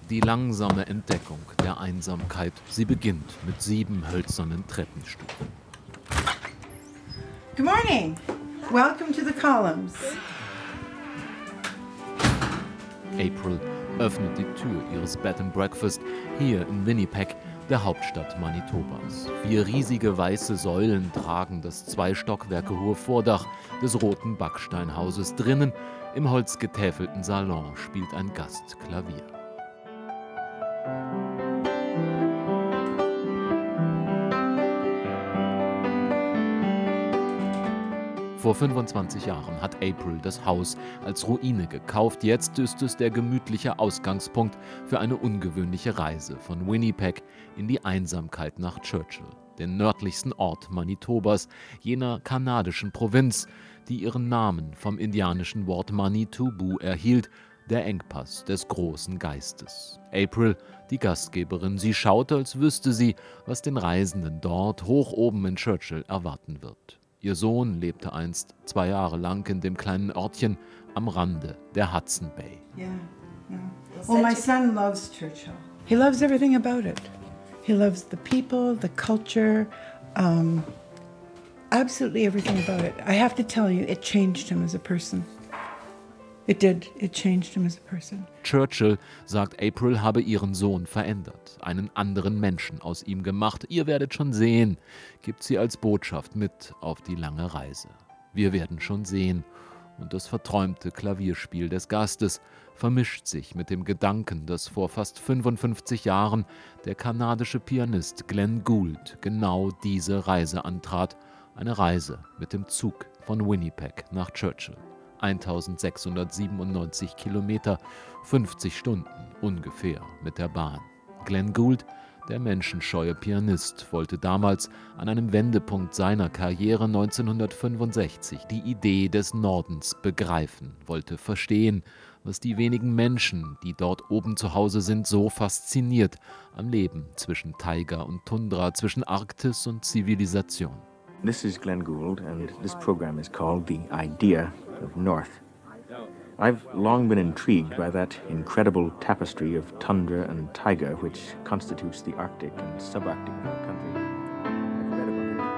Die langsame Entdeckung der Einsamkeit. Sie beginnt mit 7 hölzernen Treppenstufen. Good morning. Welcome to the columns. April öffnet die Tür ihres Bed and Breakfast hier in Winnipeg, der Hauptstadt Manitobas. 4 riesige weiße Säulen tragen das 2 Stockwerke hohe Vordach des roten Backsteinhauses. Drinnen im holzgetäfelten Salon spielt ein Gast Klavier. Vor 25 Jahren hat April das Haus als Ruine gekauft. Jetzt ist es der gemütliche Ausgangspunkt für eine ungewöhnliche Reise von Winnipeg in die Einsamkeit nach Churchill, den nördlichsten Ort Manitobas, jener kanadischen Provinz, die ihren Namen vom indianischen Wort Manitubu erhielt, der Engpass des großen Geistes. April, die Gastgeberin, sie schaut, als wüsste sie, was den Reisenden dort hoch oben in Churchill erwarten wird. Ihr Sohn lebte einst 2 Jahre lang in dem kleinen Örtchen am Rande der Hudson Bay. Yeah. Well, my son loves Churchill. He loves everything about it. He loves the people, the culture, absolutely everything about it. I have to tell you, it changed him as a person. It did. It changed him as a person. Churchill sagt, April habe ihren Sohn verändert, einen anderen Menschen aus ihm gemacht. Ihr werdet schon sehen, gibt sie als Botschaft mit auf die lange Reise. Wir werden schon sehen. Und das verträumte Klavierspiel des Gastes vermischt sich mit dem Gedanken, dass vor fast 55 Jahren der kanadische Pianist Glenn Gould genau diese Reise antrat. Eine Reise mit dem Zug von Winnipeg nach Churchill. 1697 Kilometer, 50 Stunden ungefähr mit der Bahn. Glenn Gould, der menschenscheue Pianist, wollte damals an einem Wendepunkt seiner Karriere 1965 die Idee des Nordens begreifen, wollte verstehen, was die wenigen Menschen, die dort oben zu Hause sind, so fasziniert am Leben zwischen Taiga und Tundra, zwischen Arktis und Zivilisation. This is Glenn Gould, and this program is called The Idea of North. I've long been intrigued by that incredible tapestry of tundra and taiga which constitutes the Arctic and subarctic of our country. I've read about it.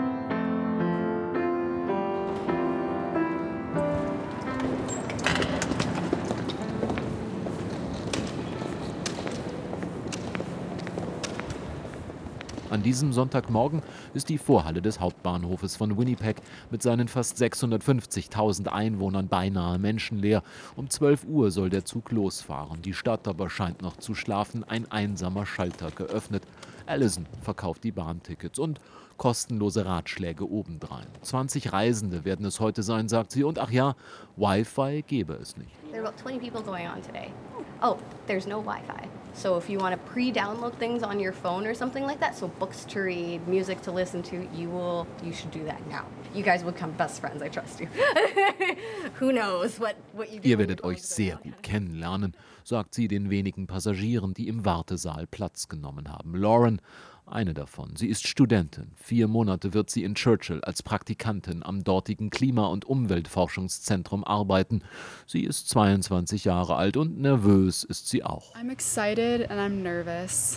An diesem Sonntagmorgen ist die Vorhalle des Hauptbahnhofes von Winnipeg mit seinen fast 650.000 Einwohnern beinahe menschenleer. Um 12 Uhr soll der Zug losfahren. Die Stadt aber scheint noch zu schlafen. Ein einsamer Schalter geöffnet. Allison verkauft die Bahntickets und kostenlose Ratschläge obendrein. 20 Reisende werden es heute sein, sagt sie. Und ach ja, Wi-Fi gäbe es nicht. There are about 20 people going on today. Oh, there's no Wi-Fi. So if you want to pre-download things on your phone or something like that, so books to read, music to listen to, you should do that now. You guys will become best friends, I trust you. Who knows what you do. Ihr werdet euch sehr gut kennenlernen, sagt sie den wenigen Passagieren, die im Wartesaal Platz genommen haben. Lauren, eine davon. Sie ist Studentin. 4 Monate wird sie in Churchill als Praktikantin am dortigen Klima- und Umweltforschungszentrum arbeiten. Sie ist 22 Jahre alt und nervös ist sie auch. I'm excited and I'm nervous.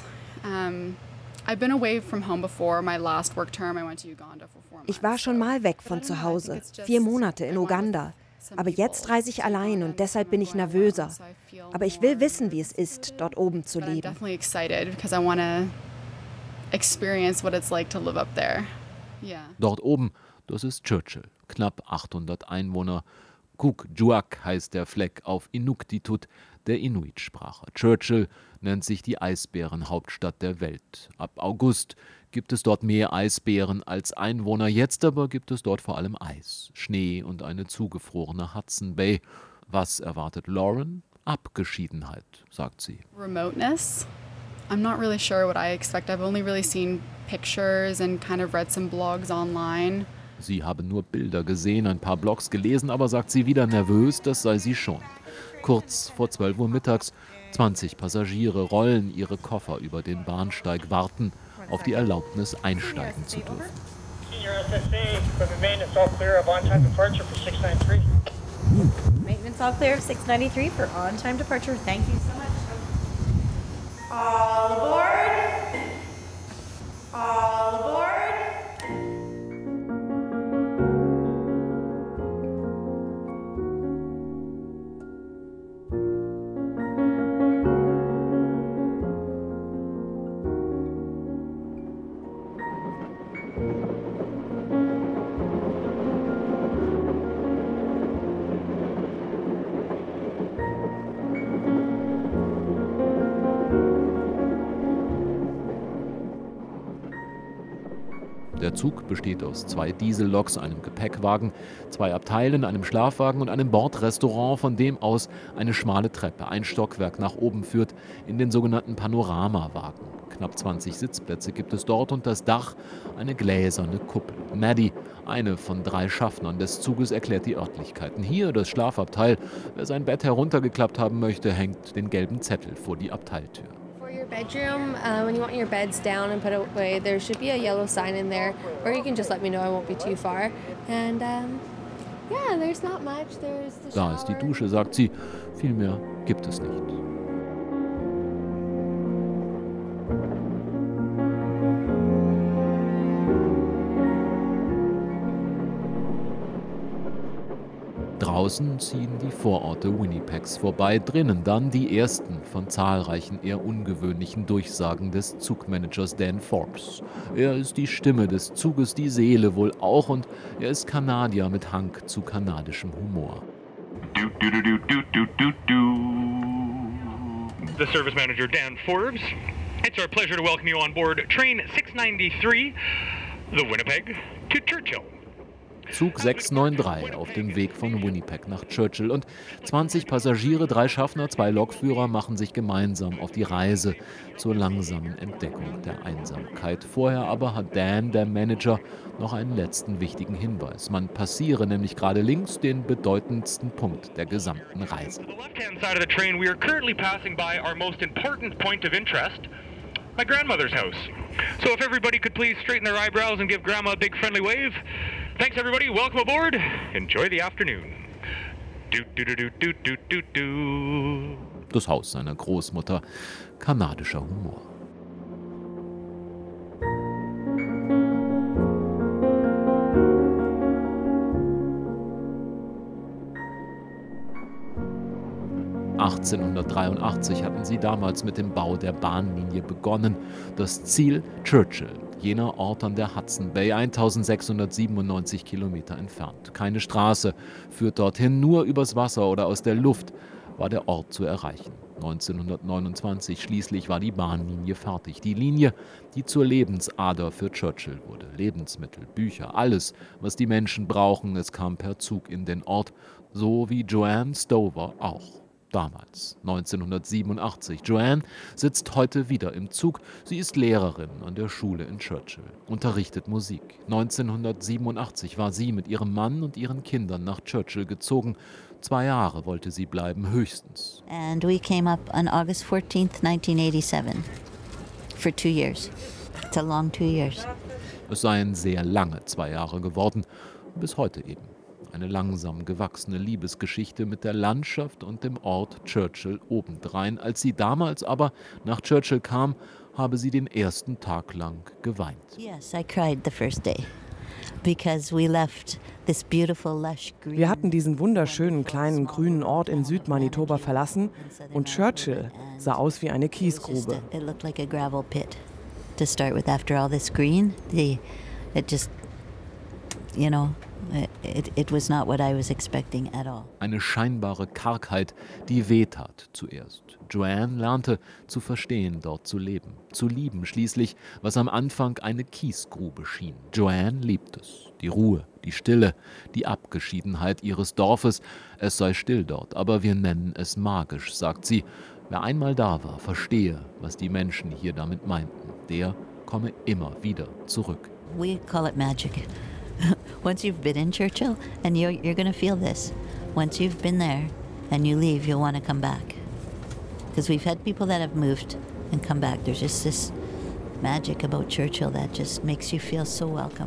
I've been away from home before. My last work term, I went to Uganda for 4 months. Ich war schon mal weg von zu Hause, 4 Monate in Uganda. Aber jetzt reise ich allein und deshalb bin ich nervöser. Aber ich will wissen, wie es ist, dort oben zu I'm leben. definitely excited because I want to experience what it's like to live up there. Yeah. Dort oben, das ist Churchill, knapp 800 Einwohner. Kuukjuaq heißt der Fleck auf Inuktitut, der Inuit-Sprache. Churchill nennt sich die Eisbärenhauptstadt der Welt. Ab August gibt es dort mehr Eisbären als Einwohner. Jetzt aber gibt es dort vor allem Eis, Schnee und eine zugefrorene Hudson Bay. Was erwartet Lauren? Abgeschiedenheit, sagt sie. Remoteness. I'm not really sure what I expect. I've only really seen pictures and kind of read some blogs online. Sie habe nur Bilder gesehen, ein paar Blogs gelesen, aber sagt sie wieder nervös, das sei sie schon. Kurz vor 12 Uhr mittags, 20 Passagiere rollen ihre Koffer über den Bahnsteig, warten auf die Erlaubnis, einsteigen zu dürfen. Maintenance all clear of 693 for on-time departure. Thank you so much. All aboard! All aboard! Der Zug besteht aus 2 Dieselloks, einem Gepäckwagen, 2 Abteilen, einem Schlafwagen und einem Bordrestaurant, von dem aus eine schmale Treppe, ein Stockwerk nach oben führt, in den sogenannten Panoramawagen. Knapp 20 Sitzplätze gibt es dort und das Dach eine gläserne Kuppel. Maddie, eine von 3 Schaffnern des Zuges, erklärt die Örtlichkeiten. Hier das Schlafabteil. Wer sein Bett heruntergeklappt haben möchte, hängt den gelben Zettel vor die Abteiltür. Bedroom, when you want your beds down and put away, there should be a yellow sign in there, or you can just let me know, I won't be too far. And yeah, there's not much. There's the shower. Da ist die Dusche, sagt sie. Viel mehr gibt es nicht. Draußen ziehen die Vororte Winnipegs vorbei, drinnen dann die ersten von zahlreichen eher ungewöhnlichen Durchsagen des Zugmanagers Dan Forbes. Er ist die Stimme des Zuges, die Seele wohl auch, und er ist Kanadier mit Hang zu kanadischem Humor. The service manager Dan Forbes. It's our pleasure to welcome you on board train 693, the Winnipeg to Churchill. Zug 693 auf dem Weg von Winnipeg nach Churchill und 20 Passagiere, 3 Schaffner, 2 Lokführer machen sich gemeinsam auf die Reise zur langsamen Entdeckung der Einsamkeit. Vorher aber hat Dan, der Manager, noch einen letzten wichtigen Hinweis. Man passiere nämlich gerade links den bedeutendsten Punkt der gesamten Reise. On the left-hand side of the train, we are currently passing by our most important point of interest, my grandmother's house. So if everybody could please straighten their eyebrows and give Grandma a big friendly wave. Thanks everybody, welcome aboard. Enjoy the afternoon. Das Haus seiner Großmutter, kanadischer Humor. (1883) hatten sie damals mit dem Bau der Bahnlinie begonnen. Das Ziel Churchill, jener Ort an der Hudson Bay, 1697 Kilometer entfernt. Keine Straße führt dorthin, nur übers Wasser oder aus der Luft war der Ort zu erreichen. 1929 schließlich war die Bahnlinie fertig. Die Linie, die zur Lebensader für Churchill wurde. Lebensmittel, Bücher, alles, was die Menschen brauchen, es kam per Zug in den Ort, so wie Joanne Stover auch. Damals, 1987. Joanne sitzt heute wieder im Zug. Sie ist Lehrerin an der Schule in Churchill, unterrichtet Musik. 1987 war sie mit ihrem Mann und ihren Kindern nach Churchill gezogen. 2 Jahre wollte sie bleiben, höchstens. And we came up on August 14th, 1987, for 2 years. It's a long 2 years. Es seien sehr lange 2 Jahre geworden, bis heute eben. Eine langsam gewachsene Liebesgeschichte mit der Landschaft und dem Ort Churchill obendrein. Als sie damals aber nach Churchill kam, habe sie den ersten Tag lang geweint. Yes, I cried the first day. Because we left this beautiful lush green. Wir hatten diesen wunderschönen kleinen grünen Ort in Südmanitoba verlassen und Churchill sah aus wie eine Kiesgrube. It looked like a gravel pit to start with. After all this green, it just, you know, it was not what I was expecting at all. Eine scheinbare Kargheit, die wehtat zuerst. Joanne lernte zu verstehen, dort zu leben, zu lieben schließlich, was am Anfang eine Kiesgrube schien. Joanne liebt es. Die Ruhe, die Stille, die Abgeschiedenheit ihres Dorfes. Es sei still dort, aber wir nennen es magisch, sagt sie. Wer einmal da war, verstehe, was die Menschen hier damit meinten. Der komme immer wieder zurück. We call it magic. Once you've been in Churchill, and you're going to feel this. Once you've been there and you leave, you'll want to come back. Because we've had people that have moved and come back. There's just this magic about Churchill that just makes you feel so welcome.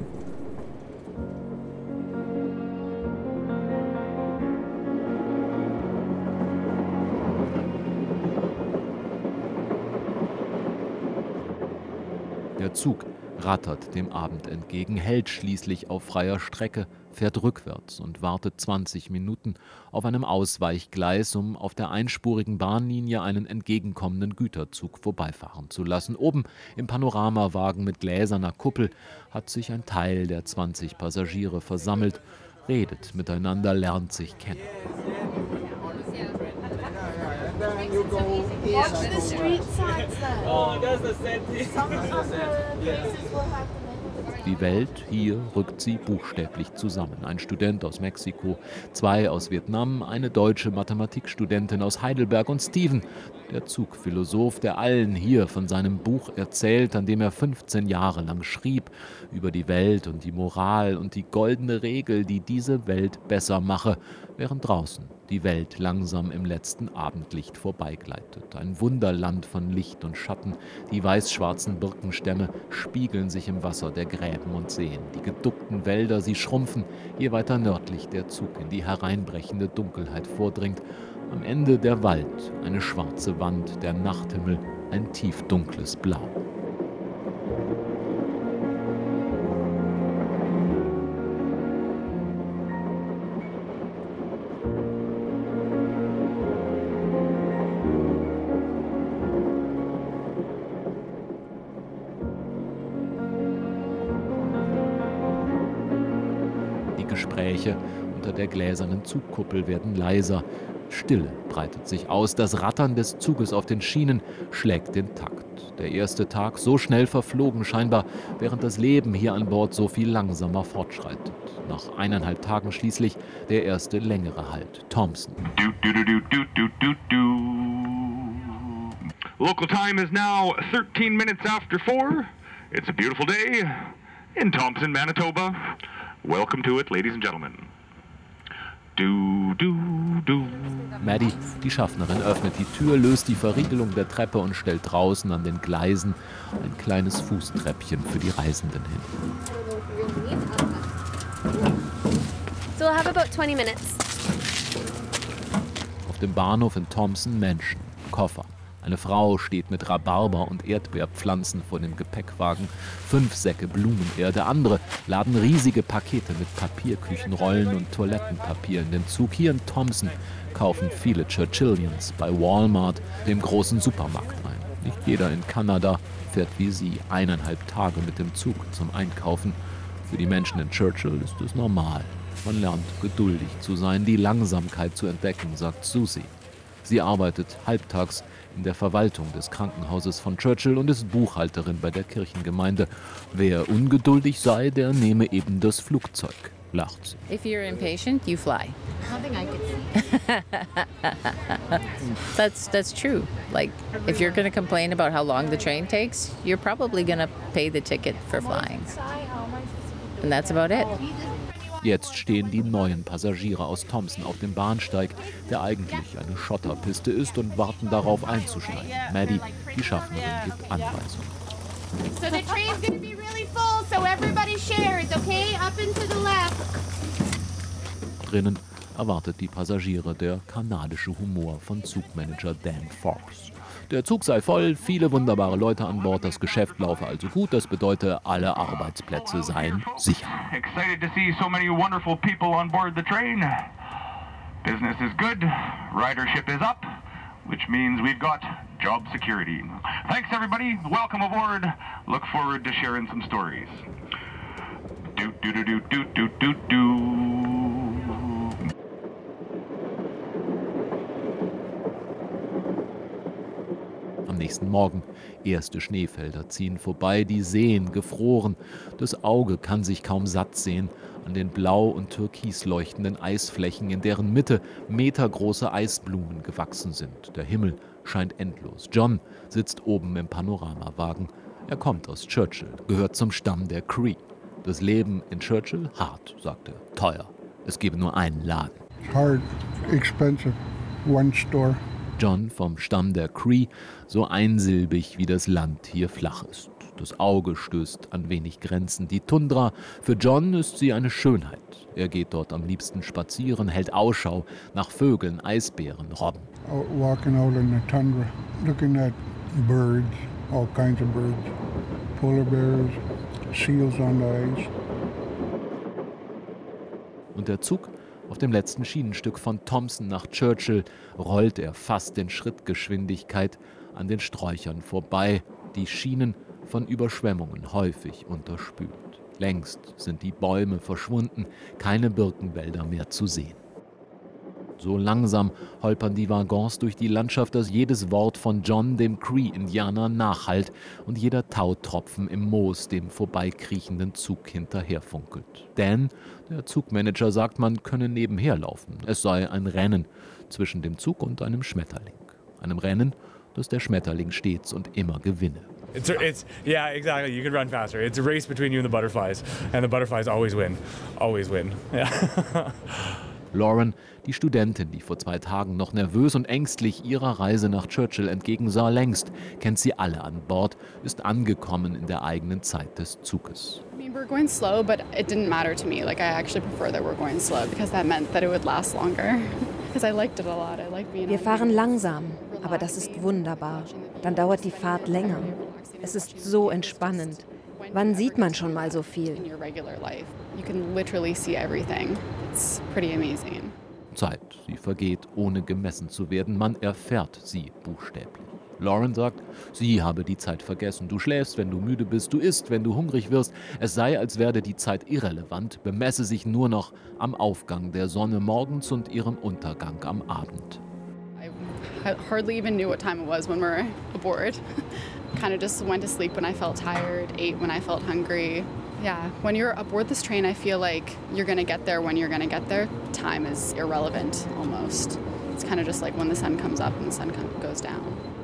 Der Zug rattert dem Abend entgegen, hält schließlich auf freier Strecke, fährt rückwärts und wartet 20 Minuten auf einem Ausweichgleis, um auf der einspurigen Bahnlinie einen entgegenkommenden Güterzug vorbeifahren zu lassen. Oben im Panoramawagen mit gläserner Kuppel hat sich ein Teil der 20 Passagiere versammelt, redet miteinander, lernt sich kennen. Die Welt hier rückt sie buchstäblich zusammen. Ein Student aus Mexiko, 2 aus Vietnam, eine deutsche Mathematikstudentin aus Heidelberg und Steven, der Zugphilosoph, der allen hier von seinem Buch erzählt, an dem er 15 Jahre lang schrieb, über die Welt und die Moral und die goldene Regel, die diese Welt besser mache, während draußen die Welt langsam im letzten Abendlicht vorbeigleitet. Ein Wunderland von Licht und Schatten. Die weiß-schwarzen Birkenstämme spiegeln sich im Wasser der Gräben und Seen. Die geduckten Wälder, sie schrumpfen, je weiter nördlich der Zug in die hereinbrechende Dunkelheit vordringt. Am Ende der Wald, eine schwarze Wand, der Nachthimmel, ein tiefdunkles Blau. Gespräche unter der gläsernen Zugkuppel werden leiser. Stille breitet sich aus. Das Rattern des Zuges auf den Schienen schlägt den Takt. Der erste Tag so schnell verflogen scheinbar, während das Leben hier an Bord so viel langsamer fortschreitet. Nach 1,5 Tagen schließlich der erste längere Halt. Thompson. Local time is now 13 minutes after 4. It's a beautiful day in Thompson, Manitoba. Welcome to it, ladies and gentlemen. Maddie, die Schaffnerin, öffnet die Tür, löst die Verriegelung der Treppe und stellt draußen an den Gleisen ein kleines Fußtreppchen für die Reisenden hin. So we'll have about 20 minutes. Auf dem Bahnhof in Thompson Menschen, Koffer. Eine Frau steht mit Rhabarber- und Erdbeerpflanzen vor dem Gepäckwagen. 5 Säcke Blumenerde. Andere laden riesige Pakete mit Papierküchenrollen und Toilettenpapier in den Zug. Hier in Thompson kaufen viele Churchillians bei Walmart, dem großen Supermarkt, ein. Nicht jeder in Kanada fährt wie sie 1,5 Tage mit dem Zug zum Einkaufen. Für die Menschen in Churchill ist es normal. Man lernt geduldig zu sein, die Langsamkeit zu entdecken, sagt Susie. Sie arbeitet halbtags in der Verwaltung des Krankenhauses von Churchill und ist Buchhalterin bei der Kirchengemeinde. Wer ungeduldig sei, der nehme eben das Flugzeug, lacht sie. If you're impatient, you fly. Nothing I can see. That's true. Like, if you're going to complain about how long the train takes, you're probably going to pay the ticket for flying. And that's about it. Jetzt stehen die neuen Passagiere aus Thompson auf dem Bahnsteig, der eigentlich eine Schotterpiste ist, und warten darauf einzusteigen. Maddie, die Schaffnerin, gibt Anweisungen. So the train's gonna be really full, so everybody shares, okay? Up and to the left. Drinnen erwartet die Passagiere der kanadische Humor von Zugmanager Dan Forbes. Der Zug sei voll, viele wunderbare Leute an Bord, das Geschäft laufe also gut, das bedeutet, alle Arbeitsplätze seien sicher. Excited to see so many wonderful people on board the train. Business is good, ridership is up, which means we've got job security. Thanks everybody, welcome aboard. Look forward to sharing some stories. Am nächsten Morgen, erste Schneefelder ziehen vorbei, die Seen gefroren. Das Auge kann sich kaum satt sehen an den blau und türkis leuchtenden Eisflächen, in deren Mitte metergroße Eisblumen gewachsen sind. Der Himmel scheint endlos. John sitzt oben im Panoramawagen. Er kommt aus Churchill, gehört zum Stamm der Cree. Das Leben in Churchill hart, sagt er, teuer. Es gebe nur einen Laden. Hard, expensive, one store. John vom Stamm der Cree, so einsilbig wie das Land hier flach ist. Das Auge stößt an wenig Grenzen. Die Tundra, für John ist sie eine Schönheit. Er geht dort am liebsten spazieren, hält Ausschau nach Vögeln, Eisbären, Robben. Walking out in the tundra, looking at birds, all kinds of birds. polar bears, seals on the ice. Und der Zug auf dem letzten Schienenstück von Thompson nach Churchill rollt er fast in Schrittgeschwindigkeit an den Sträuchern vorbei, die Schienen von Überschwemmungen häufig unterspült. Längst sind die Bäume verschwunden, keine Birkenwälder mehr zu sehen. So langsam holpern die Waggons durch die Landschaft, dass jedes Wort von John, dem Cree-Indianer, nachhallt und jeder Tautropfen im Moos dem vorbeikriechenden Zug hinterherfunkelt. Dan, der Zugmanager, sagt, man könne nebenher laufen. Es sei ein Rennen zwischen dem Zug und einem Schmetterling. Einem Rennen, das der Schmetterling stets und immer gewinne. Yeah, exactly. You could run faster. It's a race between you and the butterflies always win. Always win. Yeah. Lauren, die Studentin, die vor 2 Tagen noch nervös und ängstlich ihrer Reise nach Churchill entgegensah, längst kennt sie alle an Bord, ist angekommen in der eigenen Zeit des Zuges. I mean, we're going slow, but it didn't matter to me. Like, I actually prefer that we're going slow because that meant that it would last longer. Because I liked it a lot. I like being. Wir fahren langsam, aber das ist wunderbar. Dann dauert die Fahrt länger. Es ist so entspannend. Wann sieht man schon mal so viel? In your regular life, you can literally see everything. It's pretty amazing. Zeit, sie vergeht, ohne gemessen zu werden. Man erfährt sie buchstäblich. Lauren sagt, sie habe die Zeit vergessen. Du schläfst, wenn du müde bist, du isst, wenn du hungrig wirst. Es sei, als werde die Zeit irrelevant, bemesse sich nur noch am Aufgang der Sonne morgens und ihrem Untergang am Abend. I hardly even knew what time it was when we were aboard. Kind of just went to sleep when I felt tired, ate when I felt hungry. Yeah, when you're aboard this train, I feel like you're going to get there when you're going to get there. Time is irrelevant almost. It's kind of just like when the sun comes up and the sun goes down.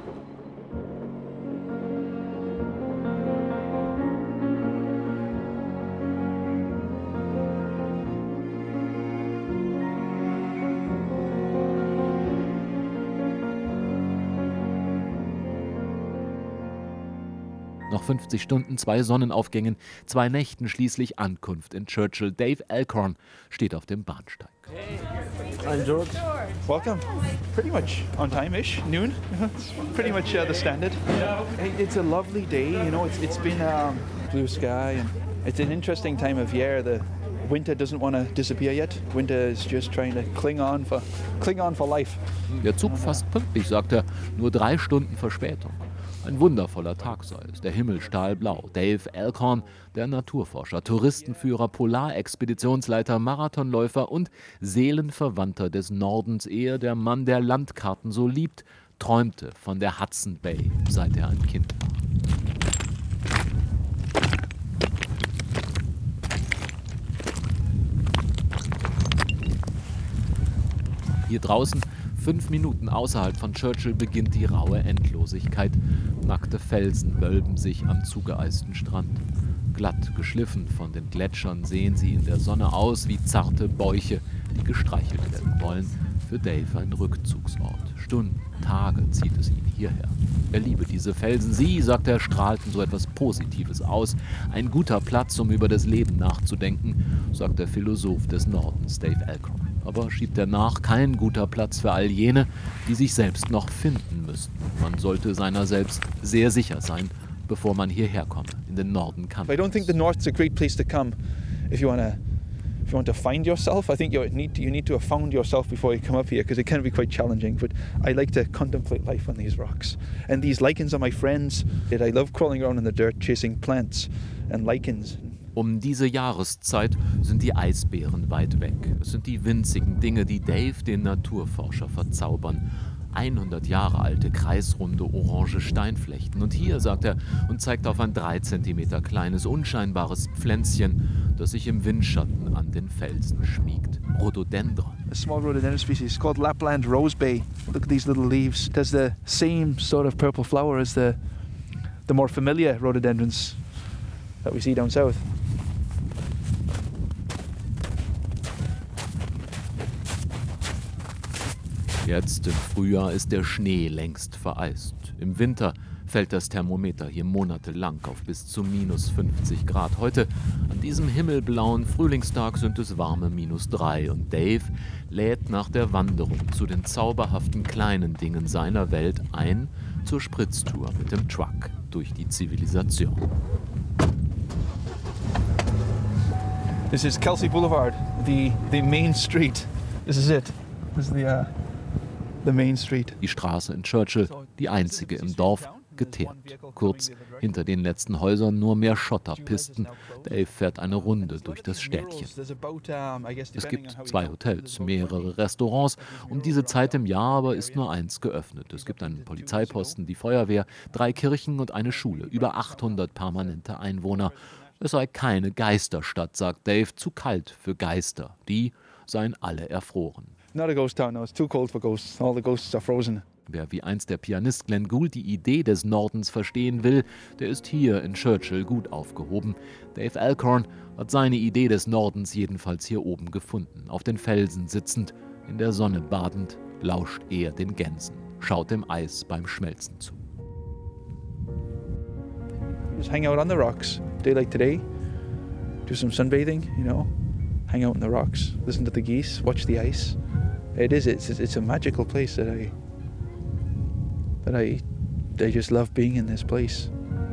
Noch 50 Stunden, 2 Sonnenaufgängen, 2 Nächten schließlich Ankunft in Churchill. Dave Alcorn steht auf dem Bahnsteig. I'm George. Welcome. Pretty much on time-ish, noon. It's pretty much the standard. It's a lovely day, you know. It's been blue sky and it's an interesting time of year. The winter doesn't want to disappear yet. Winter is just trying to cling on for life. Der Zug fast pünktlich, sagt er, nur 3 Stunden Verspätung. Ein wundervoller Tag sei es, der Himmel stahlblau. Dave Alcorn, der Naturforscher, Touristenführer, Polarexpeditionsleiter, Marathonläufer und Seelenverwandter des Nordens, ehe der Mann, der Landkarten so liebt, träumte von der Hudson Bay, seit er ein Kind war. Hier draußen, 5 Minuten außerhalb von Churchill, beginnt die raue Endlosigkeit. Nackte Felsen wölben sich am zugeeisten Strand. Glatt geschliffen von den Gletschern sehen sie in der Sonne aus wie zarte Bäuche, die gestreichelt werden wollen. Für Dave ein Rückzugsort. Stunden, Tage zieht es ihn hierher. Er liebe diese Felsen. Sie, sagt er, strahlten so etwas Positives aus. Ein guter Platz, um über das Leben nachzudenken, sagt der Philosoph des Nordens, Dave Alcorn. Aber schiebt er nach, kein guter Platz für all jene, die sich selbst noch finden müssten. Man sollte seiner selbst sehr sicher sein, bevor man hierher komme, in den Norden kann. I don't think the North's a great place to come if you want to find yourself. I think you need to have found yourself before you come up here, because it can be quite challenging. But I like to contemplate life on these rocks. And these lichens are my friends. I love crawling around in the dirt, chasing plants and lichens. Um diese Jahreszeit sind die Eisbären weit weg. Es sind die winzigen Dinge, die Dave, den Naturforscher, verzaubern. 100 Jahre alte, kreisrunde, orange Steinflechten. Und hier, sagt er, und zeigt auf ein 3 Zentimeter kleines, unscheinbares Pflänzchen, das sich im Windschatten an den Felsen schmiegt. Rhododendron. A small rhododendron species called Lapland rosebay. Look at these little leaves. It has the same sort of purple flower as the more familiar rhododendrons that we see down south. Jetzt im Frühjahr ist der Schnee längst vereist. Im Winter fällt das Thermometer hier monatelang auf bis zu minus 50 Grad. Heute, an diesem himmelblauen Frühlingstag, sind es warme minus 3. Und Dave lädt nach der Wanderung zu den zauberhaften kleinen Dingen seiner Welt ein, zur Spritztour mit dem Truck durch die Zivilisation. This is Kelsey Boulevard, the main street. This is it. This is the main street. Die Straße in Churchill, die einzige im Dorf, geteert. Kurz hinter den letzten Häusern nur mehr Schotterpisten. Dave fährt eine Runde durch das Städtchen. Es gibt 2 Hotels, mehrere Restaurants. Um diese Zeit im Jahr aber ist nur eins geöffnet. Es gibt einen Polizeiposten, die Feuerwehr, 3 Kirchen und eine Schule. Über 800 permanente Einwohner. Es sei keine Geisterstadt, sagt Dave, zu kalt für Geister. Die seien alle erfroren. Not a ghost town, no, it's too cold for ghosts. All the ghosts are frozen. Wer wie einst der Pianist Glenn Gould die Idee des Nordens verstehen will, der ist hier in Churchill gut aufgehoben. Dave Alcorn hat seine Idee des Nordens jedenfalls hier oben gefunden. Auf den Felsen sitzend, in der Sonne badend, lauscht er den Gänsen, schaut dem Eis beim Schmelzen zu. Just hang out on the rocks, day like today, do some sunbathing, you know, hang out on the rocks, listen to the geese, watch the ice. It's a magical place that I just love being in this place.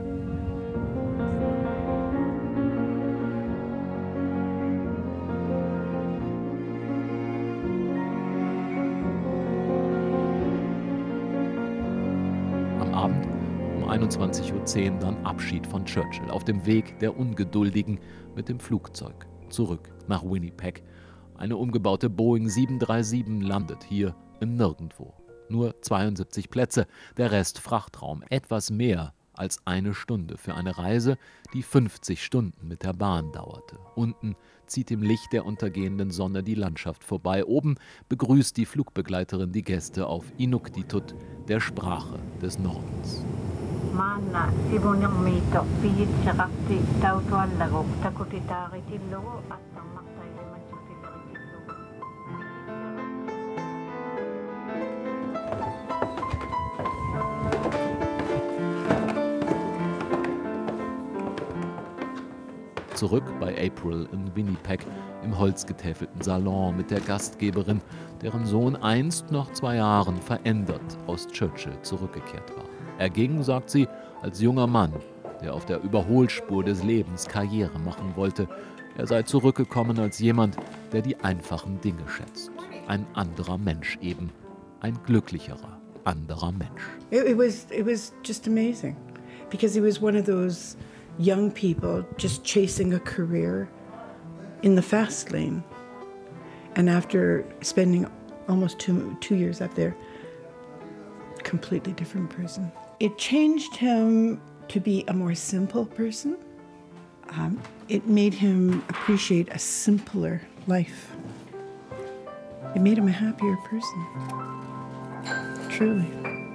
Am Abend um 21:10 Uhr dann Abschied von Churchill auf dem Weg der Ungeduldigen mit dem Flugzeug zurück nach Winnipeg. Eine umgebaute Boeing 737 landet hier im Nirgendwo. Nur 72 Plätze, der Rest Frachtraum. Etwas mehr als eine Stunde für eine Reise, die 50 Stunden mit der Bahn dauerte. Unten zieht im Licht der untergehenden Sonne die Landschaft vorbei. Oben begrüßt die Flugbegleiterin die Gäste auf Inuktitut, der Sprache des Nordens. Zurück bei April in Winnipeg im holzgetäfelten Salon mit der Gastgeberin, deren Sohn einst nach 2 Jahren verändert aus Churchill zurückgekehrt war. Er ging, sagt sie, als junger Mann, der auf der Überholspur des Lebens Karriere machen wollte. Er sei zurückgekommen als jemand, der die einfachen Dinge schätzt. Ein anderer Mensch eben, ein glücklicherer anderer Mensch. It was just amazing, because he was one of those young people just chasing a career in the fast lane. And after spending almost two years up there, completely different person. It changed him to be a more simple person. It made him appreciate a simpler life. It made him a happier person, truly.